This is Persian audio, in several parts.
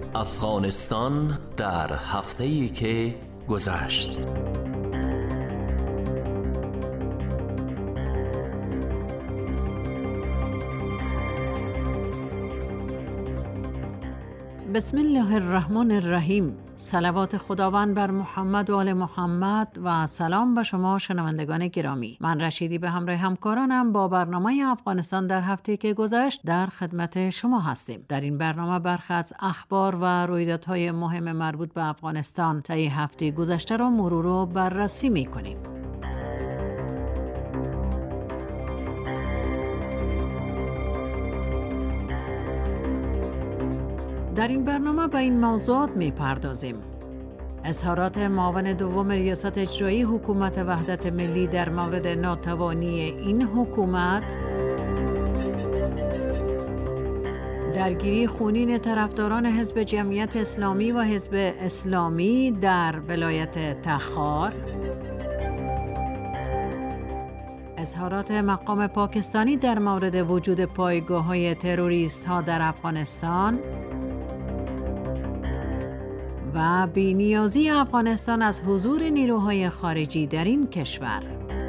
افغانستان در هفته‌ای که گذشت. بسم الله الرحمن الرحیم. صلوات خداوند بر محمد و آل محمد و سلام به شما شنوندگان گرامی. من رشیدی به همراه همکارانم با برنامه افغانستان در هفته که گذشت در خدمت شما هستیم. در این برنامه برخی از اخبار و رویدادهای مهم مربوط به افغانستان طی هفته گذشته را مرور و بررسی می‌کنیم. در این برنامه به این موضوعات می‌پردازیم: اظهارات معاون دوم ریاست اجرایی حکومت وحدت ملی در مورد ناتوانی این حکومت، درگیری خونین طرفداران حزب جمعیت اسلامی و حزب اسلامی در ولایت تخار، اظهارات مقام پاکستانی در مورد وجود پایگاه‌های تروریست‌ها در افغانستان و بی‌نیازی افغانستان از حضور نیروهای خارجی در این کشور.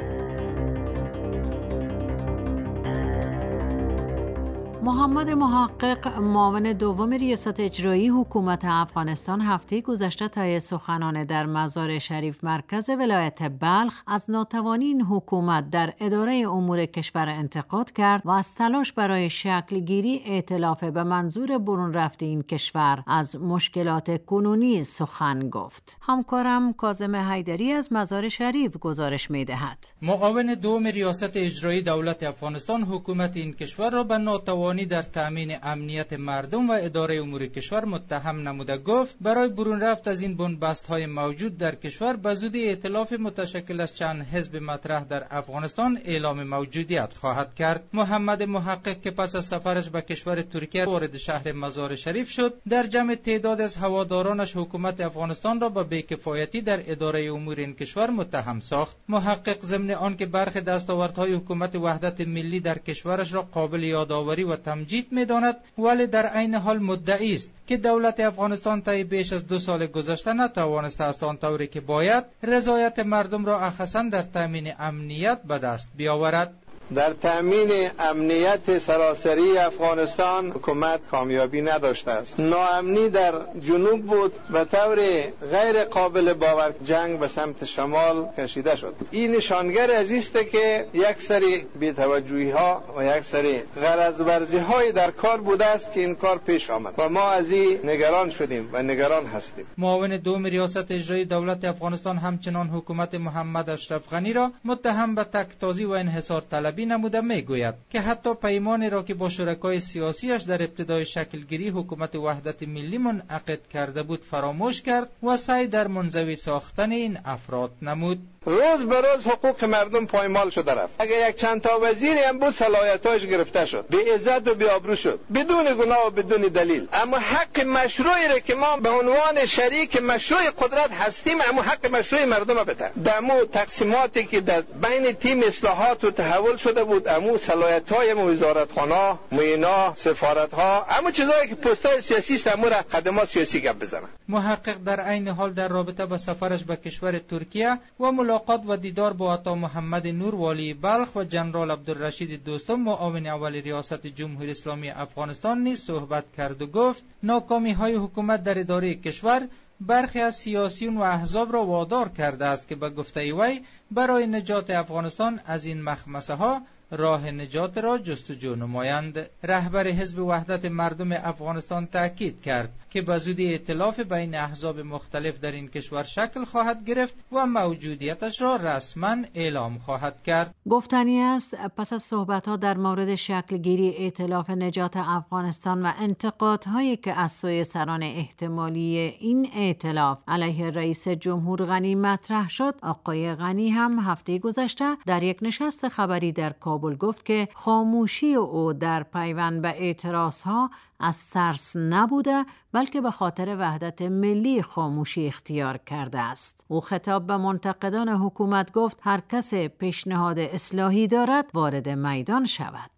محمد محقق معاون دوم ریاست اجرایی حکومت افغانستان هفته گذشته طی سخنان در مزار شریف مرکز ولایت بلخ از ناتوانی این حکومت در اداره امور کشور انتقاد کرد و از تلاش برای شکل گیری ائتلاف به منظور برون رفت این کشور از مشکلات کنونی سخن گفت. همکارم کاظم حیدری از مزار شریف گزارش می‌دهد. معاون دوم ریاست اجرایی دولت افغانستان حکومت این کشور را به ناتوانی در تامین امنیت مردم و اداره امور کشور متهم نموده گفت برای برون رفت از این بنبست‌های موجود در کشور به زودی ائتلاف متشکل از چند حزب مطرح در افغانستان اعلام موجودیت خواهد کرد. محمد محقق که پس از سفرش به کشور ترکیه وارد شهر مزار شریف شد، در جمع تعداد از هوادارانش حکومت افغانستان را به بی‌کفایتی در اداره امور این کشور متهم ساخت. محقق ضمن آنکه برخی دستاوردهای حکومت وحدت ملی در کشورش را قابل یادآوری و تمجید می‌داند، ولی در عین حال مدعی است که دولت افغانستان طی بیش از 2 سال گذشته نتوانسته است آنطوری که باید رضایت مردم را اخصاً در تامین امنیت به دست بیاورد. در تأمین امنیت سراسری افغانستان حکومت کامیابی نداشته است. ناامنی در جنوب بود و طور غیر قابل باور جنگ به سمت شمال کشیده شد. این نشانگر از است که یک سری بی‌توجهی ها و یک سری غرض ورزی های در کار بوده است که این کار پیش آمد و ما از این نگران شدیم و نگران هستیم. معاون دوم ریاست اجرایی دولت افغانستان همچنان حکومت محمد اشرف غنی را متهم به تک‌تازی و انحصار طلبی نموده میگوید که حتی پیمانی را که با شرکای سیاسیش در ابتدای شکلگیری حکومت وحدت ملی منعقد کرده بود فراموش کرد و سعی در منزوی ساختن این افراد نمود. روز به روز حقوق مردم پایمال شده رفت. اگر یک چند تا وزیری هم بود صلاحیتاش گرفته شد، بی عزت و بی آبرو شد بدون گناه و بدون دلیل. اما حق مشروعی را که ما به عنوان شریک مشروع قدرت هستیم، اما حق مشروع مردم بده. دمو تقسیماتی که در بین تیم اصلاحات و تحول شده بود، امو صلاحیت‌های وزارتخانه، معینا، سفارت‌ها، اما چیزایی که پست‌های سیاسی است، امو را خدمات سیاسی گپ بزنن. محقق در عین حال در رابطه با سفرش به کشور ترکیه و ملاقات و دیدار با عطا محمد نور والی بلخ و جنرال عبدالرشید دوستم معاون اول ریاست جمهوری اسلامی افغانستان نیز صحبت کرد و گفت ناکامی‌های حکومت در اداره کشور برخی از سیاسیون و احزاب را وادار کرده است که به گفته وی برای نجات افغانستان از این مخمسه‌ها راه نجات را جستجو نمایند. رهبر حزب وحدت مردم افغانستان تاکید کرد که به زودی ائتلاف بین احزاب مختلف در این کشور شکل خواهد گرفت و موجودیتش را رسما اعلام خواهد کرد. گفتنی است پس از صحبت‌ها در مورد شکلگیری ائتلاف نجات افغانستان و انتقادهایی که از سوی سران احتمالی این ائتلاف علیه رئیس جمهور غنی مطرح شد، آقای غنی هم هفته گذشته در یک نشست خبری در کابل گفت که خاموشی او در پیوند به اعتراضها از ترس نبوده بلکه به خاطر وحدت ملی خاموشی اختیار کرده است. او خطاب به منتقدان حکومت گفت هر کس پیشنهاد اصلاحی دارد وارد میدان شود.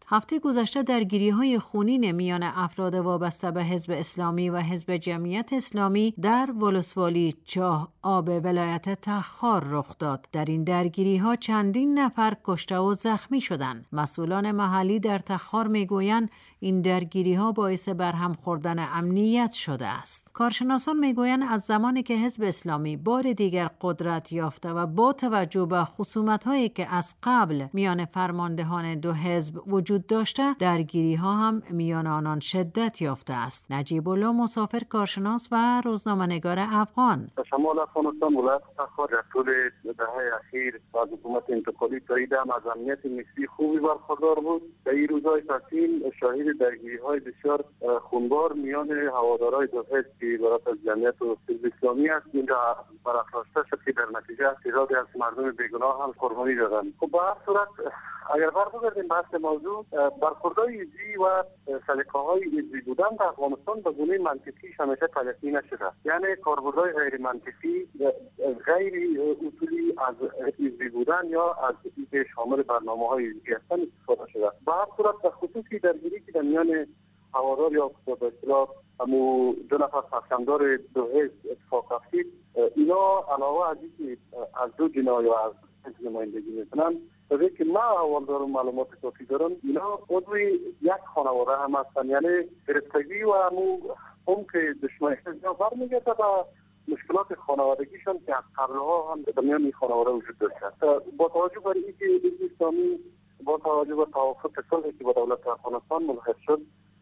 هفته گذشته درگیری‌های خونین میان افراد وابسته به حزب اسلامی و حزب جمعیت اسلامی در ولسوالی چاه آب ولایت تخار رخ داد. در این درگیری‌ها چندین نفر کشته و زخمی شدند. مسئولان محلی در تخار میگویند این درگیری‌ها باعث برهم خوردن امنیت شده است. کارشناسان میگویند از زمانی که حزب اسلامی بار دیگر قدرت یافته و با توجه به خصومت‌هایی که از قبل میان فرماندهان دو حزب وجود داشته، درگیری‌ها هم میان آنان شدت یافته است. نجیب الله مسافر، کارشناس و روزنامه‌نگار افغان: شمال افغانستان ولایت تخار در طول دهه اخیر از حکومت انتقالی تاییدم از امنیت نسبی خوبی برخوردار بود. در این روزهای تعطیل شاهد درگیری‌های بسیار خونبار میان هوادارهای دو حزب که عبارت از جمعیت و حزب اسلامی است. این را برافراشته شد که در نتیجه تعدادی از مردم بیگناه هم قربانی دادند. خب به هر صورت اگر برگردیم بحث موضوع، برخوردهای حزبی و سلیقه‌های حزبی بودن در افغانستان به گونه منطقی همیشه تلقی نشده. یعنی کاربردهای غیر منطقی، غیر اصولی از حزبی بودن یا از اینکه شامل برنامه‌های حزبی هستند استفاده شده. به هر صورت به خصوصی درگیری که در میان هوادار یا به اصطلاح دو نفر سرشمدار دو حزب اتفاق افتید، اینا علاوه از اینکه از دو جناح یا از حزب نمایندگی میکنن، به که من اول دارم معلومات کافی دارم، اینا عضو یک خانواده هم هستن. یعنی گرفتگی و هم که دشمنی برمیگرده به مشکلات خانوادگیشان که از قبلها هم در میان این خانواده وجود داشته. با توجه بر اینکه حزب اسلامی با توجه به توافق صلحی که با دولت افغانستان ملحق شد،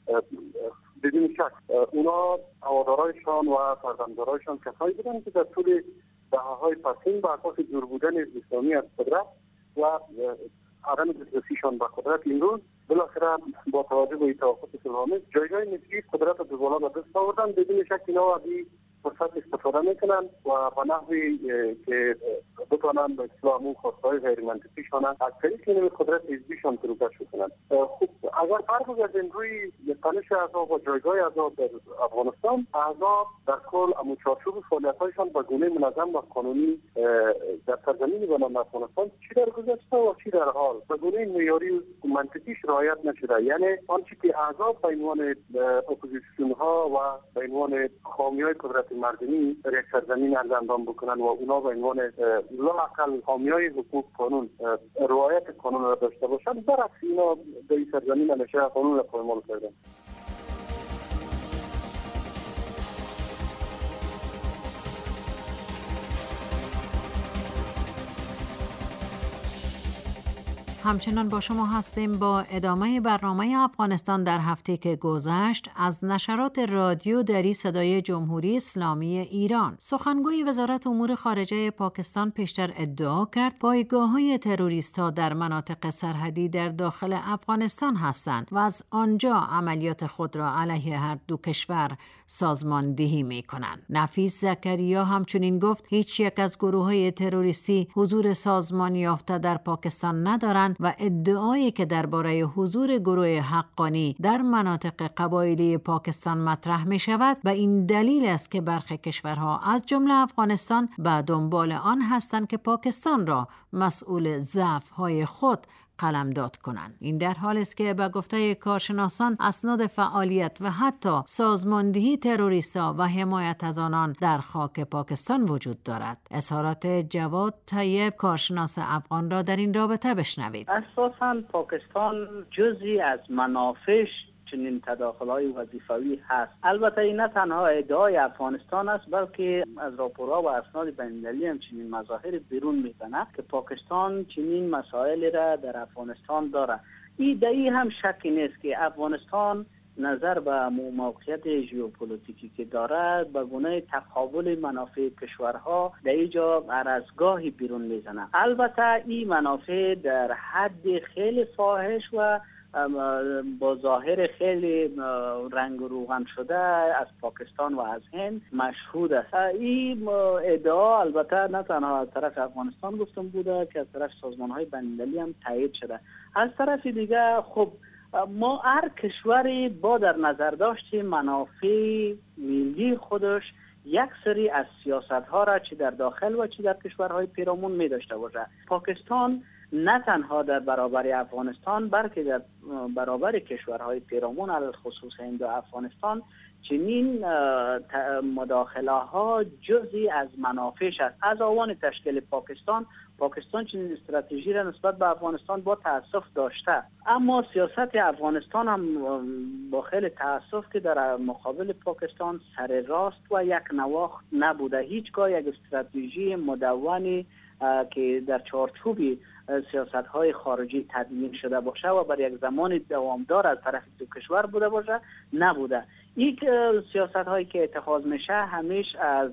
بدون شک اونا هوادارایشان و فرزندانشان کسایی بودن که در طول دهه‌های پسین به اساس دور بودن حزب اسلامی از قدرت و عدم دسترسیشان به قدرت امروز بالاخره با توجه به توافق صلح‌آمیز جایگاه نسبی قدرت رو به بالا به دست آوردن. بدون شک اینا از این فرصت استفاده میکنن و به نحوی که بتوانند به اصطلاح خواستهای غیر منطقیشان از طریق این قدرت حزبیشان فروکش کنند. خب اگر برگردیم روی تنش احزاب و جایگاه احزاب در افغانستان، احزاب در کل چارچوب فعالیت‌هایشان به گونه منظم و قانونی در سرزمین بنام افغانستان چی در گذشته و چی در حال به گونه معیاری و منطقیش رعایت نشده. یعنی آنچه که احزاب به عنوان اپوزیسیون ها و به عنوان حامیای قدرت مردمی در یک سرزمین اندام بکنن و اونا به عنوان لااقل حامیای حقوق قانون رعایت قانون را داشته باشن، برعکس اینا در این سرزمین همیشه قانون را پایمال کردن. همچنان با شما هستیم با ادامه برنامه افغانستان در هفته که گذشت از نشرات رادیو دری صدای جمهوری اسلامی ایران. سخنگوی وزارت امور خارجه پاکستان پیشتر ادعا کرد پایگاه‌های تروریست‌ها در مناطق سرحدی در داخل افغانستان هستند و از آنجا عملیات خود را علیه هر دو کشور سازماندهی می‌کنند. نفیس زکریا همچنین گفت هیچ یک از گروه‌های تروریستی حضور سازمان یافته در پاکستان ندارند و ادعایی که درباره حضور گروه حقانی در مناطق قبایلی پاکستان مطرح می شود و این دلیل است که برخی کشورها از جمله افغانستان به دنبال آن هستند که پاکستان را مسئول ضعف‌های خود قلمداد کنند. این در حال است که به گفته کارشناسان اسناد فعالیت و حتی سازماندهی تروریست‌ها و حمایت از آنان در خاک پاکستان وجود دارد. اظهارات جواد طیب، کارشناس افغان را در این رابطه بشنوید. اساساً پاکستان جزئی از منافعش چنین تداخل‌های وظیفوی هست. البته این نه تنها ادعای افغانستان است، بلکه از راپورها و اسناد بین‌المللی هم چنین مظاهر بیرون می‌زند که پاکستان چنین مسائل را در افغانستان دارد. این هم شکی نیست که افغانستان نظر به موقعیت ژئوپلیتیکی که دارد به گونه تقابل منافع کشورها در اینجا عرضگاهی بیرون می‌زند. البته این منافع در حد خیلی فاحش و با ظاهر خیلی رنگ و روغن شده از پاکستان و از هند مشهود است. این ادعا البته نه تنها از طرف افغانستان گفتم بوده که از طرف سازمان‌های بین‌المللی هم تایید شده. از طرف دیگه خب ما هر کشوری با در نظر داشت منافع ملی خودش یک سری از سیاست‌ها را چه در داخل و چه در کشورهای پیرامون می داشته باشه. پاکستان نه تنها در برابر افغانستان بلکه در برابر کشورهای پیرامون علی خصوص هند و افغانستان چنین مداخله ها جزئی از منافعش است. از آوان تشکیل پاکستان چنین استراتژی را نسبت به افغانستان با تأسف داشته، اما سیاست افغانستان هم با خیلی تأسف که در مقابل پاکستان سر راست و یک نواخت نبوده. هیچگاه یک استراتژی مدونی که در چارچوب سیاست‌های خارجی تدوین شده باشه و بر یک زمان دوامدار از طرف دو کشور بوده باشه نبوده. این سیاست‌هایی که اتخاذ میشه همیشه از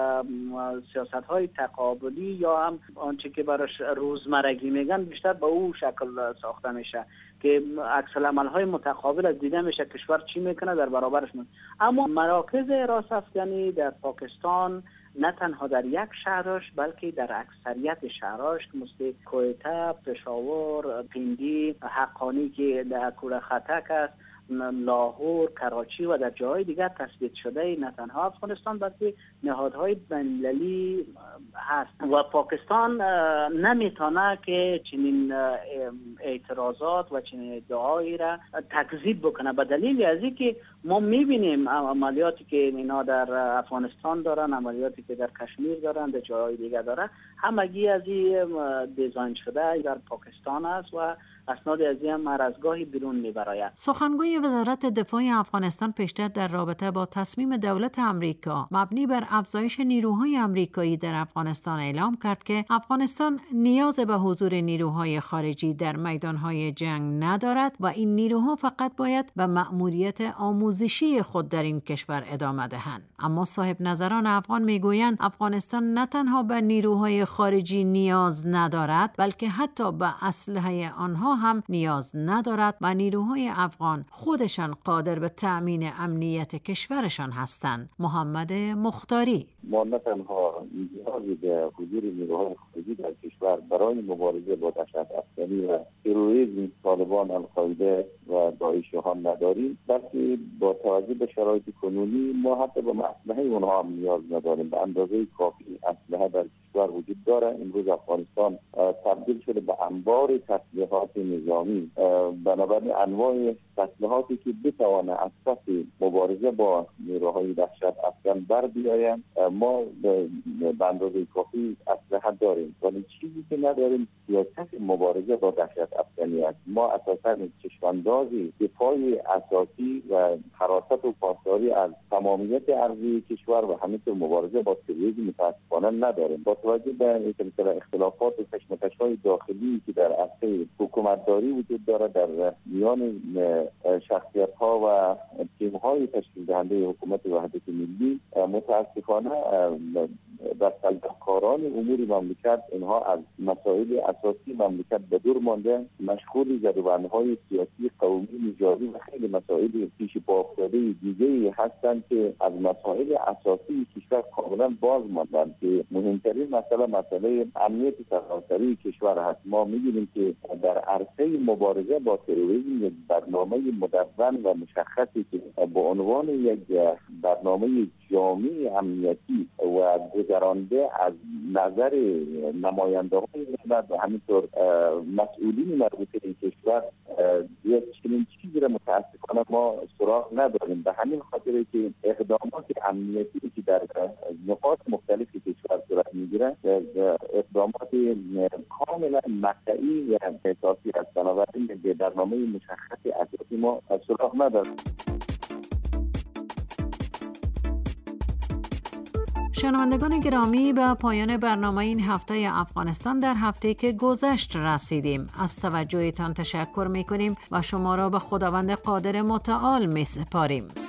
سیاست‌های تقابلی یا هم آنچه که براش روزمرگی میگن بیشتر به او شکل ساخته میشه که عکس العمل‌های متقابل از دیده میشه کشور چی میکنه در برابرش. اما مراکز حراس افغانی در پاکستان نه تنها در یک شهرش بلکه در اکثریت شهرش که مثل کویته، پشاور، پیندی، حقانی که در کوره خطک است، لاهور، کراچی و در جاهای دیگر تثبیت شده نه تنها افغانستان بلکه نهادهای بین‌المللی هست و پاکستان نمیتونه که چنین اعتراضات و چنین ادعایی را تکذیب بکنه به دلیل از اینکه ما میبینیم عملیاتی که اینا در افغانستان دارن، عملیاتی که در کشمیر دارن، در جاهای دیگر دارن، همگی از این دیزاین شده در پاکستان است و اسناد از این مرزگاهی بیرون میبراید. سخنگوی وزارت دفاع افغانستان پیشتر در رابطه با تصمیم دولت امریکا مبنی بر افزایش نیروهای امریکایی در افغانستان اعلام کرد که افغانستان نیاز به حضور نیروهای خارجی در میدانهای جنگ ندارد و این نیروها فقط باید به مأموریت آموزشی خود در این کشور ادامه دهند. اما صاحب نظران افغان میگویند افغانستان نه تنها به نیروهای خارجی نیاز ندارد بلکه حتی به اسلحه آنها هم نیاز ندارد و نیروهای افغان خودشان قادر به تأمین امنیت کشورشان هستند. محمد مختاری: ما نه تنها نیازی به حضور نیروهای خارجی در کشور برای مبارزه با دهشت افکنی و تروریسم طالبان، القاعده و داعش هم نداریم، بلکه با توجه به شرایط کنونی ما حتی به اسلحه اونها هم نیاز نداریم. به اندازه کافی اسلحه در کشور وجود داره. امروز افغانستان تبدیل شده به انبار تسلیحات نظامی، بنابراین انواع تسلیحاتی که بتوانه از پس مبارزه با نیروهای دهشت افکن بر بیایند ما به اندازه کافی اسلحه داریم، ولی چیزی که نداریم سیاست مبارزه با دهشت افکنی است. ما اساساً چشماندازی دفاع اساسی و حراست و پاسداری از تمامیت ارضی کشور و همینطور مبارزه با تروریسم متاسفانه نداریم. با توجه به اختلافات و کشمکش‌های داخلی که در عرصه حکومتداری وجود داره در میان شخصیت‌ها و تیم‌های تشکیل دهنده حکومت وحدت ملی، متاسفانه دستکاران امور مملکت اینها از مسائل اساسی مملکت به دور مانده، مشغول جدول‌های سیاسی قومی، نژادی و خیلی مسائل پیش پا افتاده دیگه هستند که از مسائل اساسی کشور کاملا باز ماندند که مهمترین مسئله امنیت سراسری کشور هست. ما می‌بینیم که در عرصه مبارزه با تروریسم یک برنامه مدون و مشخصی که با عنوان یک برنامه جامع امنیتی و گذرانده از نظر نماینده‌های ملت و همینطور مسئولین مربوطه به کشور یک چنین چیزی را متاسفانه ما سراغ نداریم. به همین خاطره که اقدامات امنیتی که در نقاط مختلف کشور صورت میگیره اقدامات کاملا مقطعی و اساسی است، بنابراین به برنامه مشخص اساسی ما سراغ نداریم. شنوندگان گرامی، به پایان برنامه این هفته افغانستان در هفته که گذشت رسیدیم. از توجهتان تشکر می‌کنیم و شما را به خداوند قادر متعال می‌سپاریم.